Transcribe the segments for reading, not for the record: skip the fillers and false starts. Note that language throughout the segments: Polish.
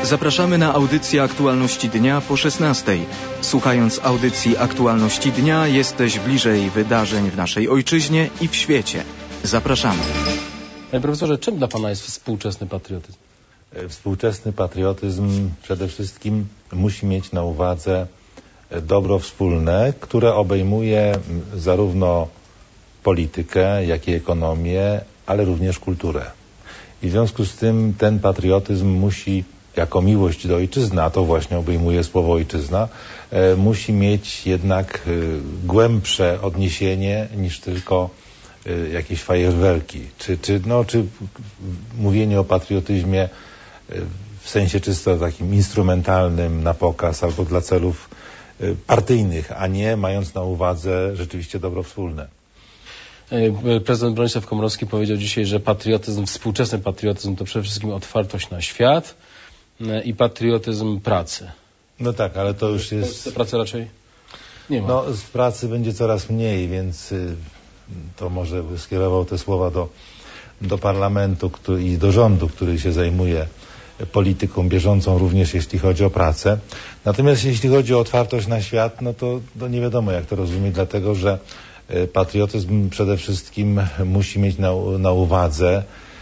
Zapraszamy na audycję Aktualności Dnia po 16:00. Słuchając audycji Aktualności Dnia jesteś bliżej wydarzeń w naszej ojczyźnie i w świecie. Zapraszamy. Panie profesorze, czym dla pana jest współczesny patriotyzm? Współczesny patriotyzm przede wszystkim musi mieć na uwadze dobro wspólne, które obejmuje zarówno politykę, jak i ekonomię, ale również kulturę. I w związku z tym ten patriotyzm musi, jako miłość do ojczyzny, a to właśnie obejmuje słowo ojczyzna, musi mieć jednak głębsze odniesienie niż tylko jakieś fajerwerki, czy mówienie o patriotyzmie w sensie czysto takim instrumentalnym na pokaz albo dla celów partyjnych, a nie mając na uwadze rzeczywiście dobro wspólne. Prezydent Bronisław Komorowski powiedział dzisiaj, że patriotyzm, współczesny patriotyzm to przede wszystkim otwartość na świat i patriotyzm pracy. No tak, ale to już jest... Pracy raczej nie ma. No, z pracy będzie coraz mniej, więc to może by skierował te słowa do parlamentu i do rządu, który się zajmuje polityką bieżącą, również jeśli chodzi o pracę. Natomiast jeśli chodzi o otwartość na świat, no to nie wiadomo, jak to rozumieć, dlatego że patriotyzm przede wszystkim musi mieć na uwadze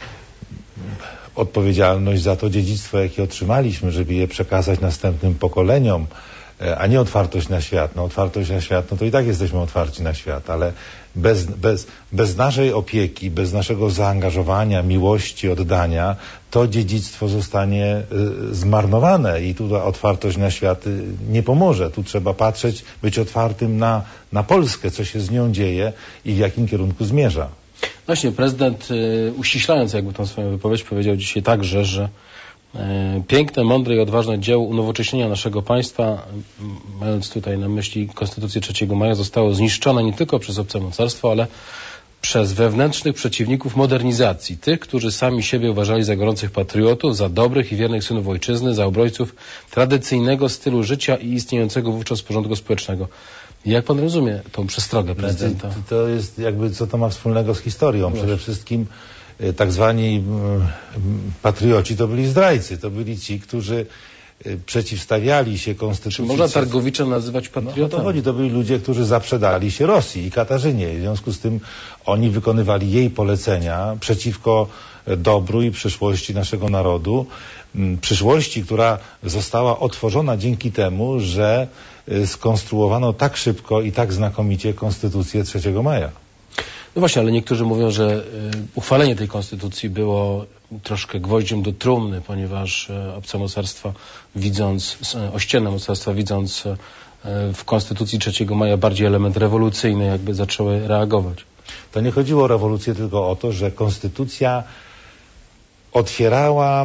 odpowiedzialność za to dziedzictwo, jakie otrzymaliśmy, żeby je przekazać następnym pokoleniom, a nie otwartość na świat. No, otwartość na świat, no to i tak jesteśmy otwarci na świat, ale bez naszej opieki, bez naszego zaangażowania, miłości, oddania, to dziedzictwo zostanie zmarnowane i tutaj otwartość na świat nie pomoże. Tu trzeba patrzeć, być otwartym na Polskę, co się z nią dzieje i w jakim kierunku zmierza. Właśnie prezydent, uściślając jakby tą swoją wypowiedź, powiedział dzisiaj także, że piękne, mądre i odważne dzieło unowocześnienia naszego państwa, mając tutaj na myśli Konstytucję 3 maja, zostało zniszczone nie tylko przez obce mocarstwo, ale przez wewnętrznych przeciwników modernizacji, tych, którzy sami siebie uważali za gorących patriotów, za dobrych i wiernych synów ojczyzny, za obrońców tradycyjnego stylu życia i istniejącego wówczas porządku społecznego. Jak pan rozumie tą przestrogę prezydenta? To jest jakby, co to ma wspólnego z historią? Właśnie. Przede wszystkim tak zwani patrioci to byli zdrajcy, to byli ci, którzy przeciwstawiali się konstytucji. Czy można Targowicza nazywać patriotami? No to chodzi, to byli ludzie, którzy zaprzedali się Rosji i Katarzynie. W związku z tym oni wykonywali jej polecenia przeciwko dobru i przyszłości naszego narodu. Przyszłości, która została otworzona dzięki temu, że skonstruowano tak szybko i tak znakomicie Konstytucję 3 maja. No właśnie, ale niektórzy mówią, że uchwalenie tej konstytucji było troszkę gwoździem do trumny, ponieważ obce mocarstwa ościenne mocarstwa widząc w konstytucji 3 maja bardziej element rewolucyjny, jakby zaczęły reagować. To nie chodziło o rewolucję, tylko o to, że konstytucja otwierała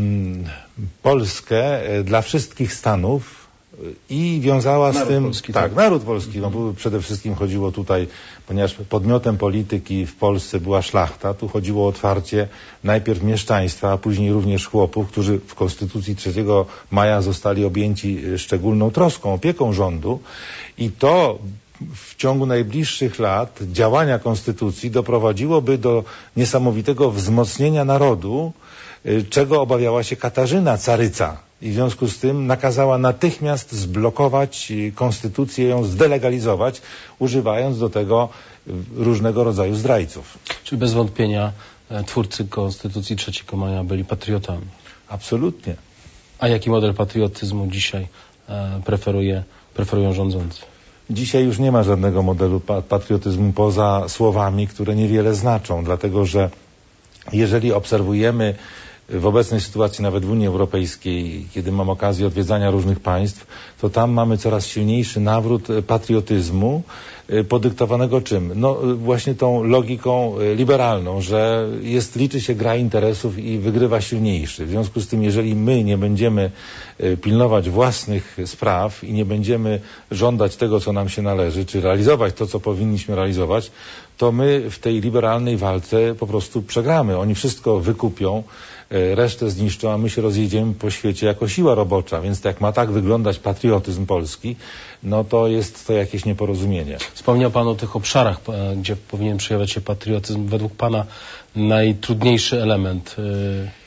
Polskę dla wszystkich stanów i wiązała z tym... Polski, tak, naród polski. No, przede wszystkim chodziło tutaj, ponieważ podmiotem polityki w Polsce była szlachta, tu chodziło o otwarcie najpierw mieszczaństwa, a później również chłopów, którzy w Konstytucji 3 maja zostali objęci szczególną troską, opieką rządu i to w ciągu najbliższych lat działania Konstytucji doprowadziłoby do niesamowitego wzmocnienia narodu, czego obawiała się Katarzyna, caryca. I w związku z tym nakazała natychmiast zblokować konstytucję, ją zdelegalizować, używając do tego różnego rodzaju zdrajców. Czy bez wątpienia twórcy Konstytucji 3 maja byli patriotami? Absolutnie. A jaki model patriotyzmu dzisiaj preferują rządzący? Dzisiaj już nie ma żadnego modelu patriotyzmu poza słowami, które niewiele znaczą, dlatego że jeżeli obserwujemy w obecnej sytuacji nawet w Unii Europejskiej, kiedy mam okazję odwiedzania różnych państw, to tam mamy coraz silniejszy nawrót patriotyzmu podyktowanego czym? No właśnie tą logiką liberalną, że liczy się gra interesów i wygrywa silniejszy. W związku z tym, jeżeli my nie będziemy pilnować własnych spraw i nie będziemy żądać tego, co nam się należy, czy realizować to, co powinniśmy realizować, to my w tej liberalnej walce po prostu przegramy. Oni wszystko wykupią, resztę zniszczą, a my się rozjedziemy po świecie jako siła robocza. Więc jak ma tak wyglądać patriotyzm polski, no to jest to jakieś nieporozumienie. Wspomniał Pan o tych obszarach, gdzie powinien przejawiać się patriotyzm. Według Pana najtrudniejszy element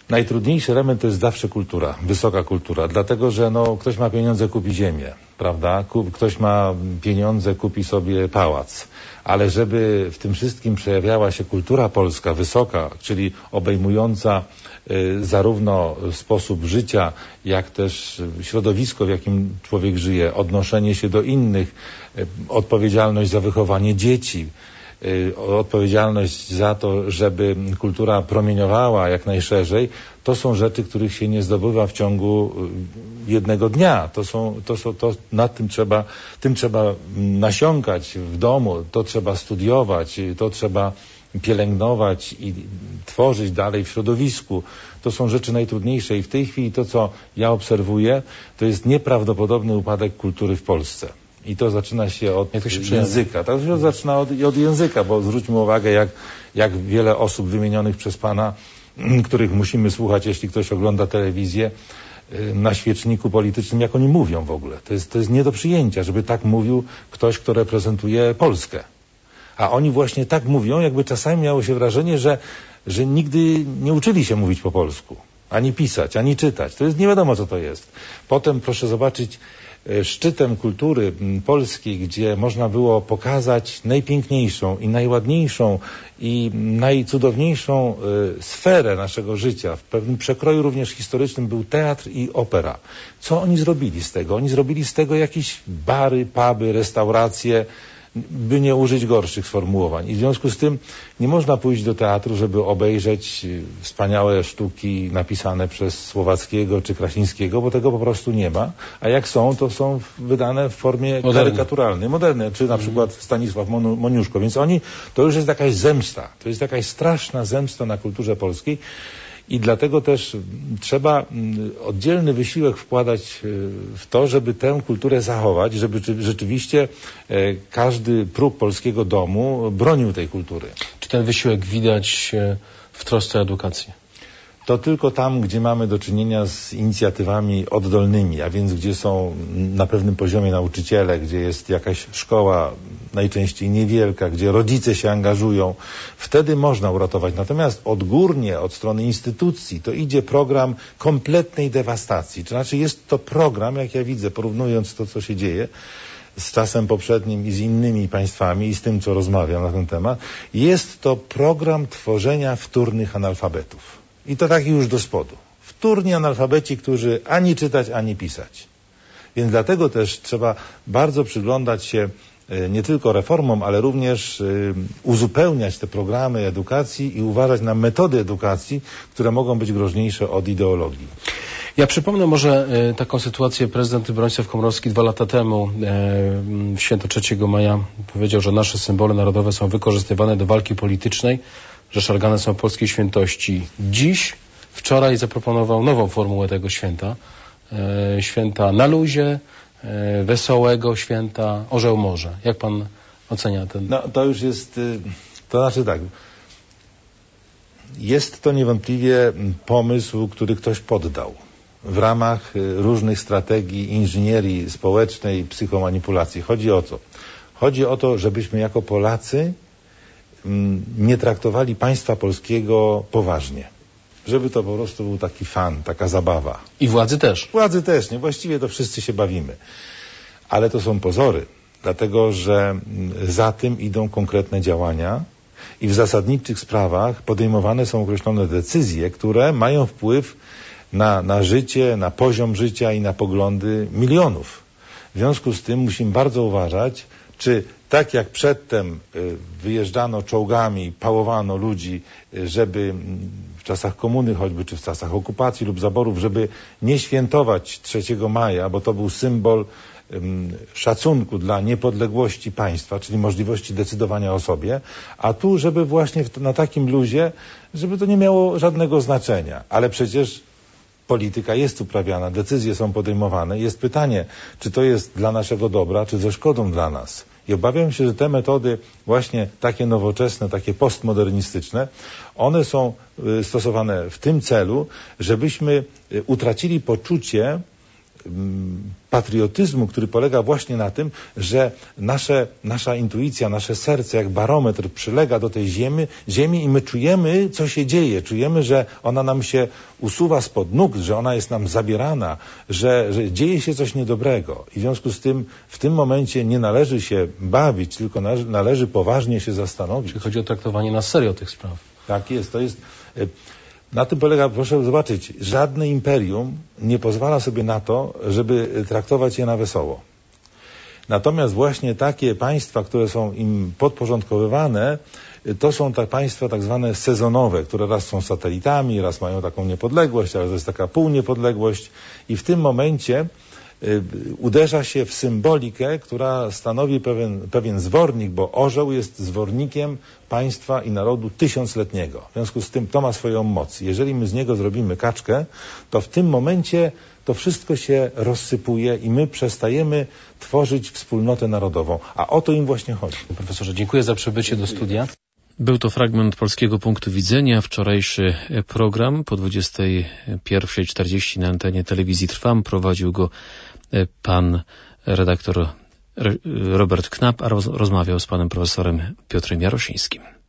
Najtrudniejszy element to jest zawsze kultura, wysoka kultura, dlatego że ktoś ma pieniądze, kupi ziemię, prawda? Ktoś ma pieniądze, kupi sobie pałac. Ale żeby w tym wszystkim przejawiała się kultura polska wysoka, czyli obejmująca zarówno sposób życia, jak też środowisko, w jakim człowiek żyje, odnoszenie się do innych, odpowiedzialność za wychowanie dzieci, odpowiedzialność za to, żeby kultura promieniowała jak najszerzej, to są rzeczy, których się nie zdobywa w ciągu jednego dnia. Nad tym trzeba nasiąkać w domu, to trzeba studiować, to trzeba pielęgnować i tworzyć dalej w środowisku. To są rzeczy najtrudniejsze i w tej chwili to, co ja obserwuję, to jest nieprawdopodobny upadek kultury w Polsce. I to zaczyna się od języka. To się zaczyna od języka, bo zwróćmy uwagę, jak wiele osób wymienionych przez Pana, których musimy słuchać, jeśli ktoś ogląda telewizję, na świeczniku politycznym, jak oni mówią w ogóle. To jest nie do przyjęcia, żeby tak mówił ktoś, kto reprezentuje Polskę. A oni właśnie tak mówią, jakby czasami miało się wrażenie, że nigdy nie uczyli się mówić po polsku. Ani pisać, ani czytać. To jest nie wiadomo, co to jest. Potem proszę zobaczyć, szczytem kultury polskiej, gdzie można było pokazać najpiękniejszą i najładniejszą i najcudowniejszą sferę naszego życia, w pewnym przekroju również historycznym, był teatr i opera. Co oni zrobili z tego? Oni zrobili z tego jakieś bary, puby, restauracje, by nie użyć gorszych sformułowań. I w związku z tym nie można pójść do teatru, żeby obejrzeć wspaniałe sztuki napisane przez Słowackiego czy Krasińskiego, bo tego po prostu nie ma. A jak są, to są wydane w formie karykaturalnej, moderne, czy na przykład Stanisław Moniuszko. Więc to już jest jakaś zemsta. To jest jakaś straszna zemsta na kulturze polskiej. I dlatego też trzeba oddzielny wysiłek wkładać w to, żeby tę kulturę zachować, żeby rzeczywiście każdy próg polskiego domu bronił tej kultury. Czy ten wysiłek widać w trosce o edukację? To tylko tam, gdzie mamy do czynienia z inicjatywami oddolnymi, a więc gdzie są na pewnym poziomie nauczyciele, gdzie jest jakaś szkoła, najczęściej niewielka, gdzie rodzice się angażują, wtedy można uratować. Natomiast odgórnie, od strony instytucji, to idzie program kompletnej dewastacji. To znaczy jest to program, jak ja widzę, porównując to, co się dzieje z czasem poprzednim i z innymi państwami i z tym, co rozmawiam na ten temat, jest to program tworzenia wtórnych analfabetów. I to tak już do spodu. Wtórni analfabeci, którzy ani czytać, ani pisać. Więc dlatego też trzeba bardzo przyglądać się nie tylko reformom, ale również uzupełniać te programy edukacji i uważać na metody edukacji, które mogą być groźniejsze od ideologii. Ja przypomnę może taką sytuację. Prezydent Bronisław Komorowski 2 lata temu, w święto 3 maja, powiedział, że nasze symbole narodowe są wykorzystywane do walki politycznej, że szargane są polskie świętości. Wczoraj zaproponował nową formułę tego święta. Święta na luzie, wesołego święta, orzeł morze. Jak pan ocenia ten... No to już jest, to znaczy tak, jest to niewątpliwie pomysł, który ktoś poddał w ramach różnych strategii inżynierii społecznej, psychomanipulacji. Chodzi o co? Chodzi o to, żebyśmy jako Polacy nie traktowali państwa polskiego poważnie. Żeby to po prostu był taki fan, taka zabawa. I władzy też. Władzy też, nie? Właściwie to wszyscy się bawimy. Ale to są pozory, dlatego że za tym idą konkretne działania i w zasadniczych sprawach podejmowane są określone decyzje, które mają wpływ na życie, na poziom życia i na poglądy milionów. W związku z tym musimy bardzo uważać, czy tak jak przedtem wyjeżdżano czołgami, pałowano ludzi, żeby w czasach komuny choćby, czy w czasach okupacji lub zaborów, żeby nie świętować 3 maja, bo to był symbol szacunku dla niepodległości państwa, czyli możliwości decydowania o sobie, a tu, żeby właśnie na takim luzie, żeby to nie miało żadnego znaczenia. Ale przecież polityka jest uprawiana, decyzje są podejmowane. Jest pytanie, czy to jest dla naszego dobra, czy ze szkodą dla nas. I obawiam się, że te metody właśnie takie nowoczesne, takie postmodernistyczne, one są stosowane w tym celu, żebyśmy utracili poczucie patriotyzmu, który polega właśnie na tym, że nasza intuicja, nasze serce jak barometr przylega do tej ziemi i my czujemy, co się dzieje. Czujemy, że ona nam się usuwa spod nóg, że ona jest nam zabierana, że dzieje się coś niedobrego. I w związku z tym w tym momencie nie należy się bawić, tylko należy poważnie się zastanowić. Czyli chodzi o traktowanie na serio tych spraw. Tak jest, to jest... Na tym polega, proszę zobaczyć, żadne imperium nie pozwala sobie na to, żeby traktować je na wesoło. Natomiast właśnie takie państwa, które są im podporządkowywane, to są te państwa tak zwane sezonowe, które raz są satelitami, raz mają taką niepodległość, ale to jest taka półniepodległość i w tym momencie uderza się w symbolikę, która stanowi pewien zwornik, bo orzeł jest zwornikiem państwa i narodu tysiącletniego. W związku z tym to ma swoją moc. Jeżeli my z niego zrobimy kaczkę, to w tym momencie to wszystko się rozsypuje i my przestajemy tworzyć wspólnotę narodową. A o to im właśnie chodzi. Profesorze, dziękuję za przybycie do studia. Był to fragment Polskiego Punktu Widzenia. Wczorajszy program po 21:40 na antenie telewizji Trwam. Prowadził go pan redaktor Robert Knap, a rozmawiał z panem profesorem Piotrem Jarosińskim.